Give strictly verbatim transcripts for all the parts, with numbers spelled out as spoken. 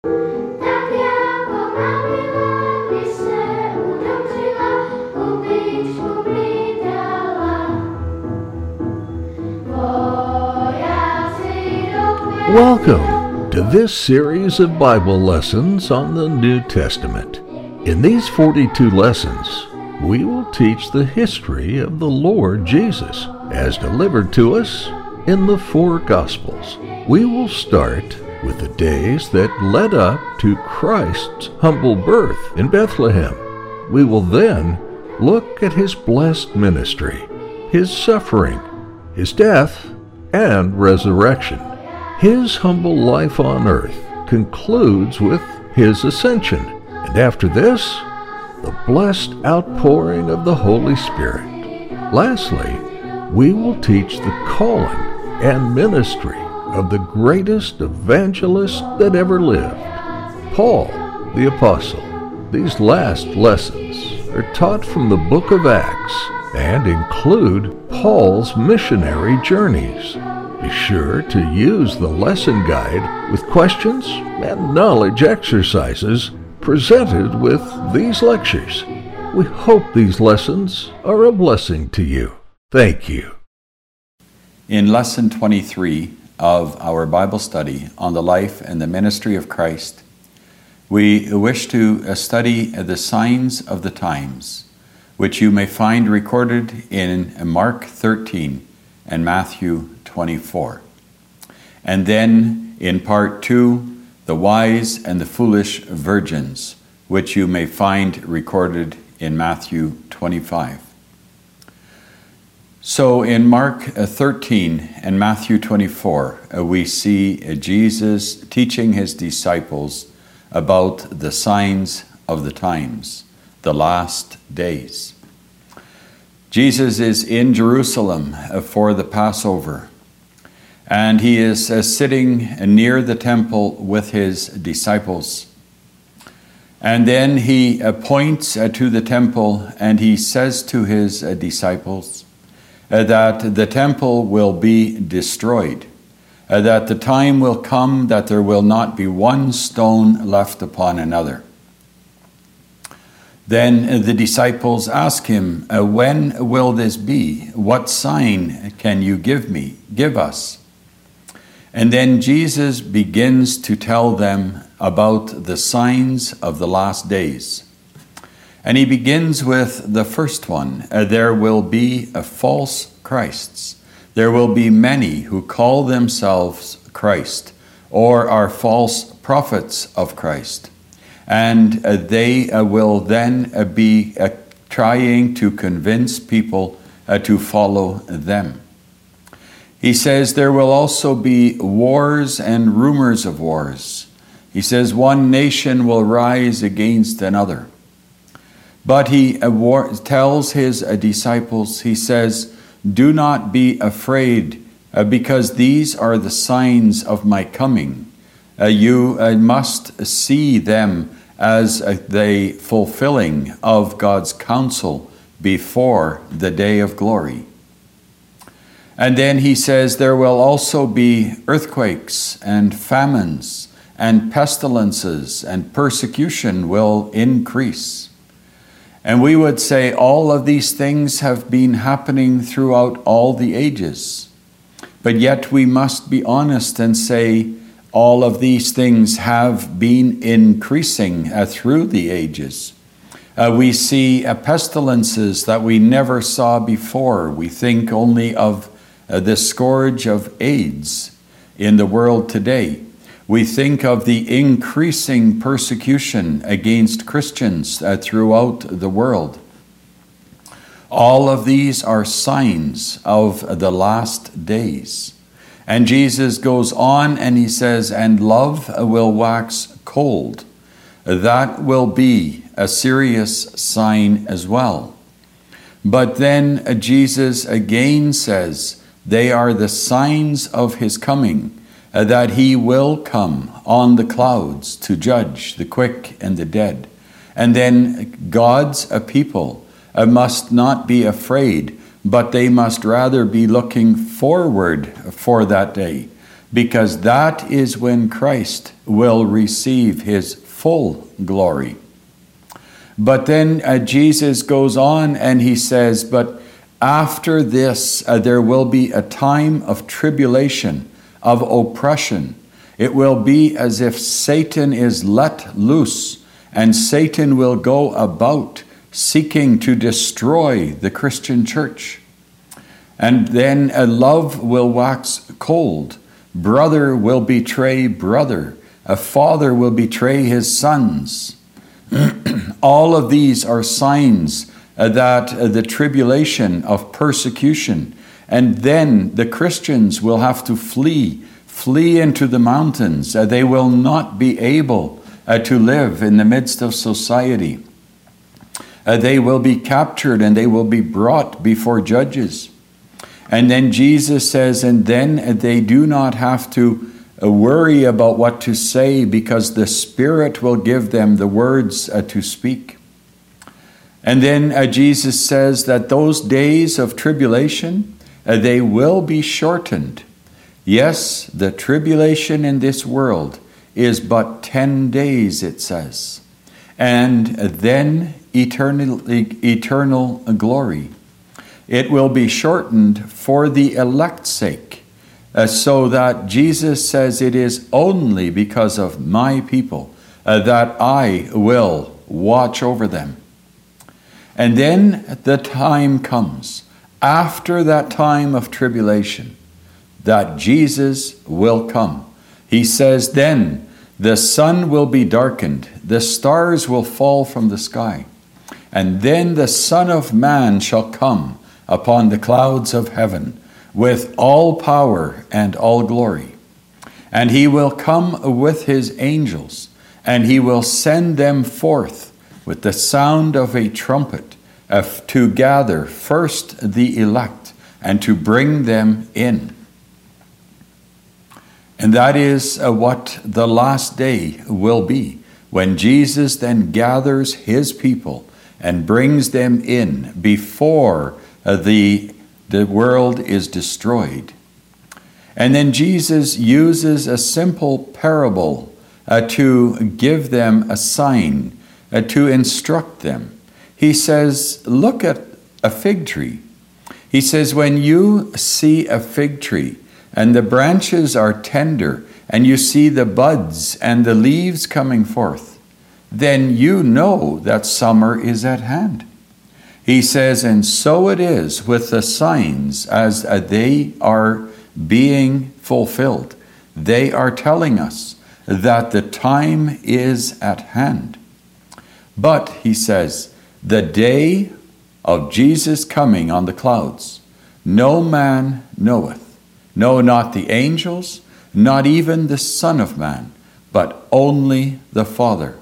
Tak jako pravidla by se udržela, uličku mi dala. Vojáci rovně. Welcome to this series of Bible lessons on the New Testament. In these forty-two lessons, we will teach the history of the Lord Jesus as delivered to us in the four Gospels. We will start with the days that led up to Christ's humble birth in Bethlehem. We will then look at his blessed ministry, his suffering, his death, and resurrection. His humble life on earth concludes with his ascension, and after this, the blessed outpouring of the Holy Spirit. Lastly, we will teach the calling and ministry of the greatest evangelist that ever lived, Paul the Apostle. These last lessons are taught from the book of Acts and include Paul's missionary journeys. Be sure to use the lesson guide with questions and knowledge exercises presented with these lectures. We hope these lessons are a blessing to you. Thank you. In Lesson twenty-three of our Bible study on the life and the ministry of Christ, we wish to study the signs of the times, which you may find recorded in Mark thirteen and Matthew twenty-four. And then in part two, the wise and the foolish virgins, which you may find recorded in Matthew twenty-five. So in Mark thirteen and Matthew twenty-four, we see Jesus teaching his disciples about the signs of the times, the last days. Jesus is in Jerusalem for the Passover, and he is sitting near the temple with his disciples. And then he points to the temple and he says to his disciples that the temple will be destroyed, that the time will come that there will not be one stone left upon another. Then the disciples ask him, "When will this be? What sign can you give me, give us?" And then Jesus begins to tell them about the signs of the last days. And he begins with the first one. There will be a false Christs. There will be many who call themselves Christ or are false prophets of Christ. And they will then be trying to convince people to follow them. He says there will also be wars and rumors of wars. He says one nation will rise against another. But he tells his disciples, he says, "Do not be afraid, because these are the signs of my coming. You must see them as the fulfilling of God's counsel before the day of glory." And then he says there will also be earthquakes and famines and pestilences, and persecution will increase. And we would say all of these things have been happening throughout all the ages. But yet we must be honest and say all of these things have been increasing uh, through the ages. Uh, we see uh, pestilences that we never saw before. We think only of uh, the scourge of AIDS in the world today. We think of the increasing persecution against Christians uh, throughout the world. All of these are signs of the last days. And Jesus goes on and he says, "And love will wax cold." That will be a serious sign as well. But then uh, Jesus again says, they are the signs of his coming, uh, that he will come on the clouds to judge the quick and the dead. And then God's uh, people uh, must not be afraid, but they must rather be looking forward for that day. because that is when Christ will receive his full glory. But then uh, Jesus goes on and he says, but after this uh, there will be a time of tribulation, of oppression. It will be as if Satan is let loose, and Satan will go about seeking to destroy the Christian church. And then a love will wax cold. Brother will betray brother. A father will betray his sons. All of these are signs uh, that uh, the tribulation of persecution, and then the Christians will have to flee, flee into the mountains. Uh, they will not be able uh, to live in the midst of society. Uh, they will be captured and they will be brought before judges. And then Jesus says, and then they do not have to uh, worry about what to say, because the Spirit will give them the words uh, to speak. And then uh, Jesus says that those days of tribulation, uh, they will be shortened. Yes, the tribulation in this world is but ten days, it says. And then eternal, eternal glory. It will be shortened for the elect's sake, uh, so that Jesus says it is only because of my people uh, that I will watch over them. And then the time comes, after that time of tribulation, that Jesus will come. He says, then the sun will be darkened, the stars will fall from the sky, and then the Son of Man shall come upon the clouds of heaven with all power and all glory. And he will come with his angels, and he will send them forth with the sound of a trumpet, uh, to gather first the elect and to bring them in. And that is uh, what the last day will be, when Jesus then gathers his people and brings them in before uh, the, the world is destroyed. And then Jesus uses a simple parable uh, to give them a sign, uh, to instruct them. He says, look at a fig tree. He says, when you see a fig tree and the branches are tender and you see the buds and the leaves coming forth, then you know that summer is at hand. He says, and so it is with the signs as they are being fulfilled. They are telling us that the time is at hand. But, he says, the day of Jesus coming on the clouds, no man knoweth, no, not the angels, not even the Son of Man, but only the Father.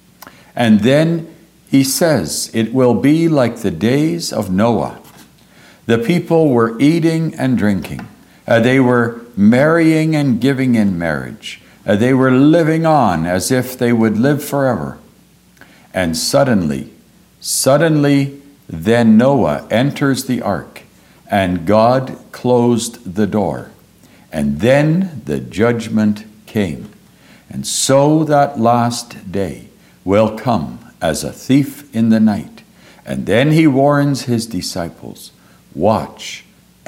And then he says, it will be like the days of Noah. The people were eating and drinking. Uh, they were marrying and giving in marriage. Uh, they were living on as if they would live forever. And suddenly, suddenly, then Noah enters the ark, and God closed the door. And then the judgment came. And so that last day will come as a thief in the night. And then he warns his disciples, watch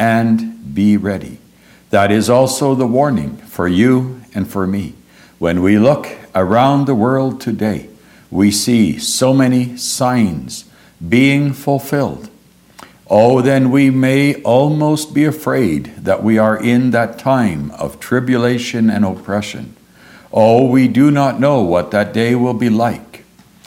and be ready. That is also the warning for you and for me. When we look around the world today, we see so many signs being fulfilled. Oh, then we may almost be afraid that we are in that time of tribulation and oppression. Oh, we do not know what that day will be like.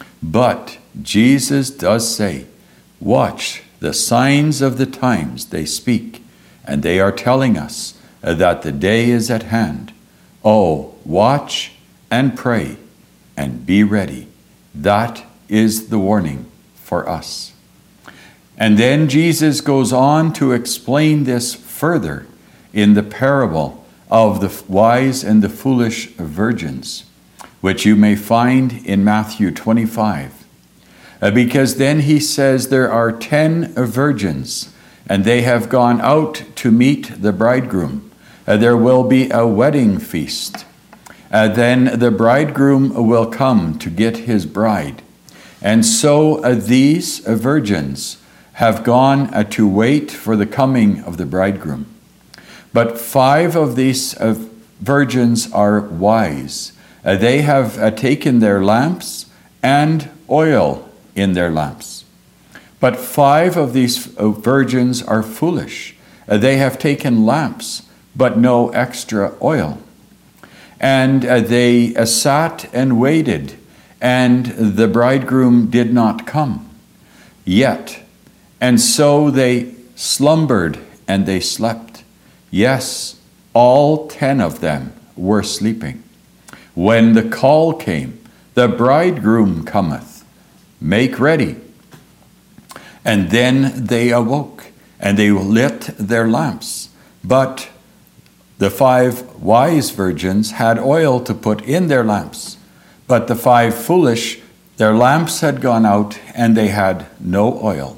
But Jesus does say, watch the signs of the times they speak, and they are telling us that the day is at hand. Oh, watch and pray and be ready. That is the warning for us. And then Jesus goes on to explain this further in the parable of the wise and the foolish virgins, which you may find in Matthew twenty-five. Uh, because then he says there are ten virgins, and they have gone out to meet the bridegroom. Uh, there will be a wedding feast. Uh, then the bridegroom will come to get his bride. And so uh, these uh, virgins have gone uh, to wait for the coming of the bridegroom. But five of these uh, virgins are wise. Uh, they have uh, taken their lamps and oil in their lamps. But five of these uh, virgins are foolish. Uh, they have taken lamps, but no extra oil. And uh, they uh, sat and waited, and the bridegroom did not come yet. And so they slumbered and they slept. Yes, all ten of them were sleeping. When the call came, the bridegroom cometh, make ready. And then they awoke, and they lit their lamps. But the five wise virgins had oil to put in their lamps. But the five foolish, their lamps had gone out, and they had no oil.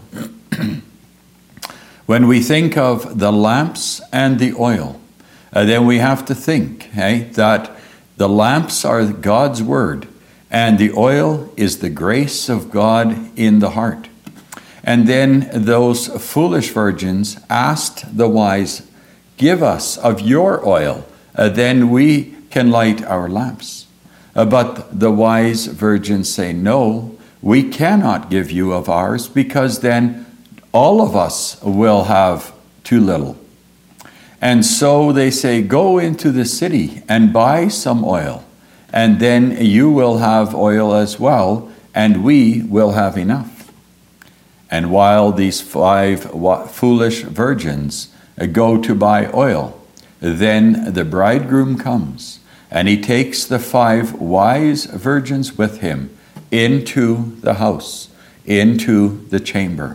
When we think of the lamps and the oil, uh, then we have to think hey, that the lamps are God's word, and the oil is the grace of God in the heart. And then those foolish virgins asked the wise, give us of your oil, uh, then we can light our lamps. Uh, but the wise virgins say, no, we cannot give you of ours, because then all of us will have too little. And so they say, go into the city and buy some oil, and then you will have oil as well, and we will have enough. And while these five foolish virgins go to buy oil, then the bridegroom comes, and he takes the five wise virgins with him into the house, into the chamber.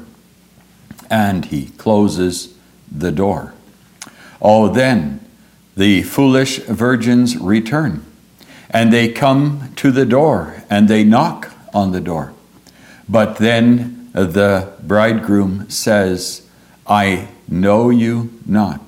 And he closes the door. Oh, then the foolish virgins return, and they come to the door, and they knock on the door. But then the bridegroom says, I know you not.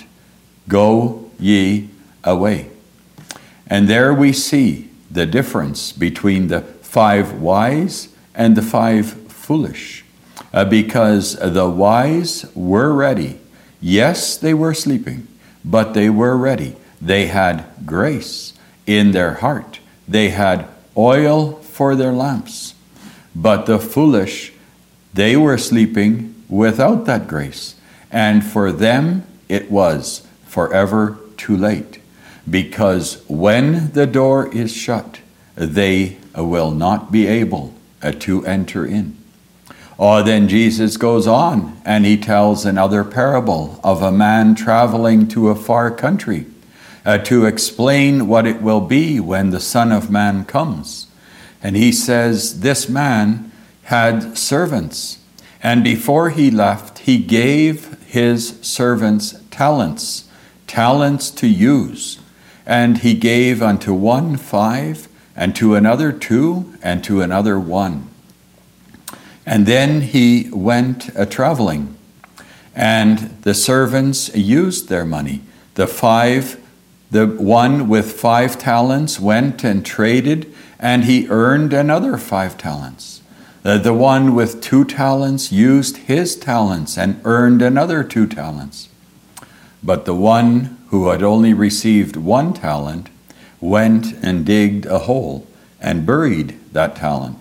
Go ye away. And there we see the difference between the five wise and the five foolish. Uh, because the wise were ready. Yes, they were sleeping, but they were ready. They had grace in their heart. They had oil for their lamps. But the foolish, they were sleeping without that grace. And for them, it was forever too late. Because when the door is shut, they will not be able uh, to enter in. Oh, then Jesus goes on, and he tells another parable of a man traveling to a far country uh, to explain what it will be when the Son of Man comes. And he says this man had servants, and before he left, he gave his servants talents, talents to use. And he gave unto one five, and to another two, and to another one. And then he went a traveling, and the servants used their money. The five, the one with five talents went and traded, and he earned another five talents. The, the one with two talents used his talents and earned another two talents. But the one who had only received one talent went and digged a hole and buried that talent.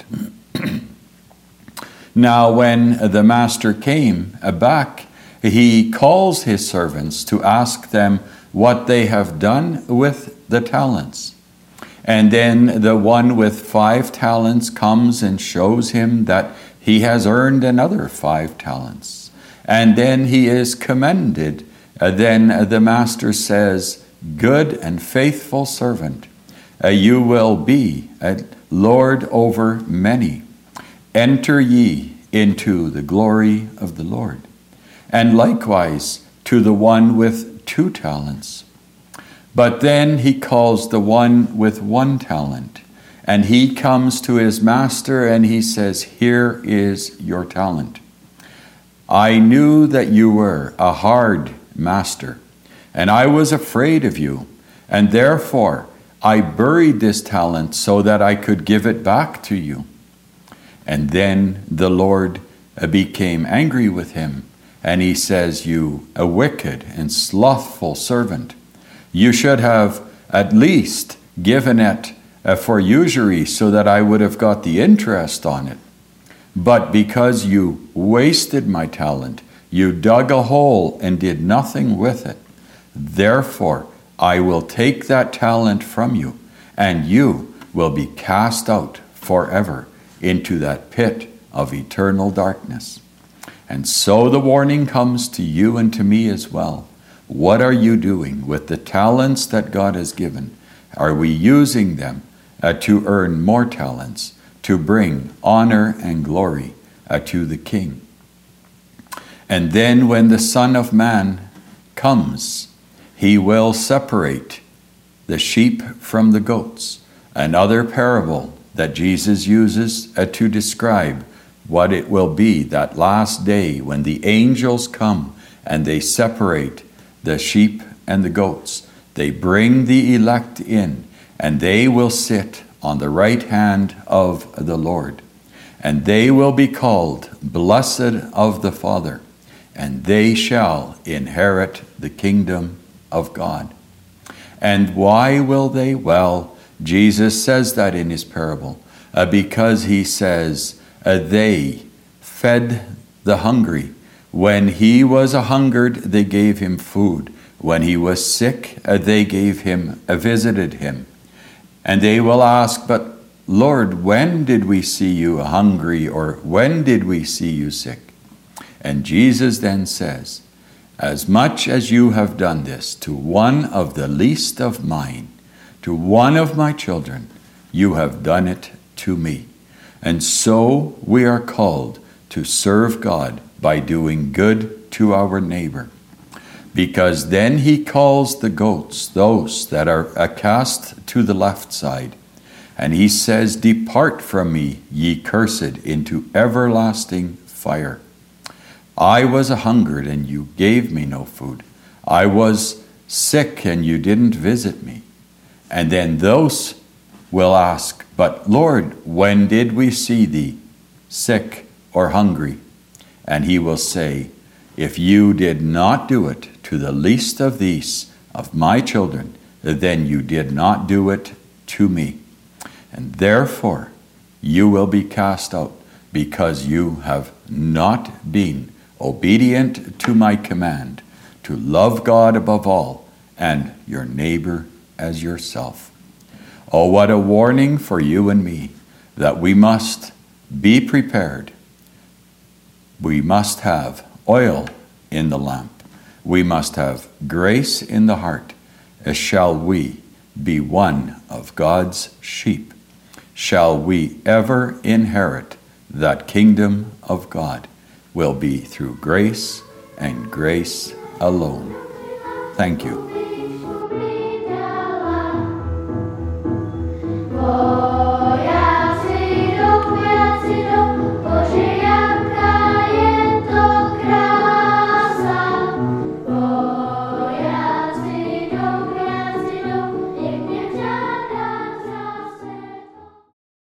Now, when the master came back, he calls his servants to ask them what they have done with the talents. And then the one with five talents comes and shows him that he has earned another five talents. And then he is commended. Then the master says, good and faithful servant, you will be a Lord over many. Enter ye into the glory of the Lord. And likewise to the one with two talents. But then he calls the one with one talent, and he comes to his master and he says, here is your talent. I knew that you were a hard master, and I was afraid of you, and therefore I buried this talent so that I could give it back to you. And then the Lord became angry with him, and he says, you a wicked and slothful servant, you should have at least given it for usury so that I would have got the interest on it. But because you wasted my talent, you dug a hole and did nothing with it. Therefore, I will take that talent from you, and you will be cast out forever into that pit of eternal darkness. And so the warning comes to you and to me as well. What are you doing with the talents that God has given? Are we using them uh, to earn more talents, to bring honor and glory uh, to the King? And then when the Son of Man comes, he will separate the sheep from the goats. Another parable that Jesus uses uh, to describe what it will be that last day when the angels come and they separate the sheep and the goats. They bring the elect in, and they will sit on the right hand of the Lord. And they will be called blessed of the Father, and they shall inherit the kingdom of God. And why will they? Well, Jesus says that in his parable, uh, because he says uh, they fed the hungry. When he was a hungered, they gave him food. When he was sick, uh, they gave him, uh, visited him. And they will ask, but Lord, when did we see you hungry, or when did we see you sick? And Jesus then says, as much as you have done this to one of the least of mine, to one of my children, you have done it to me. And so we are called to serve God by doing good to our neighbor. Because then he calls the goats, those that are cast to the left side, and he says, depart from me, ye cursed, into everlasting fire. I was a hungered, and you gave me no food. I was sick, and you didn't visit me. And then those will ask, but Lord, when did we see thee sick or hungry? And he will say, if you did not do it to the least of these, of my children, then you did not do it to me. And therefore you will be cast out, because you have not been obedient to my command to love God above all and your neighbor as yourself. Oh, what a warning for you and me, that we must be prepared. We must have oil in the lamp. We must have grace in the heart. As shall we be one of God's sheep? Shall we ever inherit that kingdom of God? Will be through grace and grace alone. Thank you.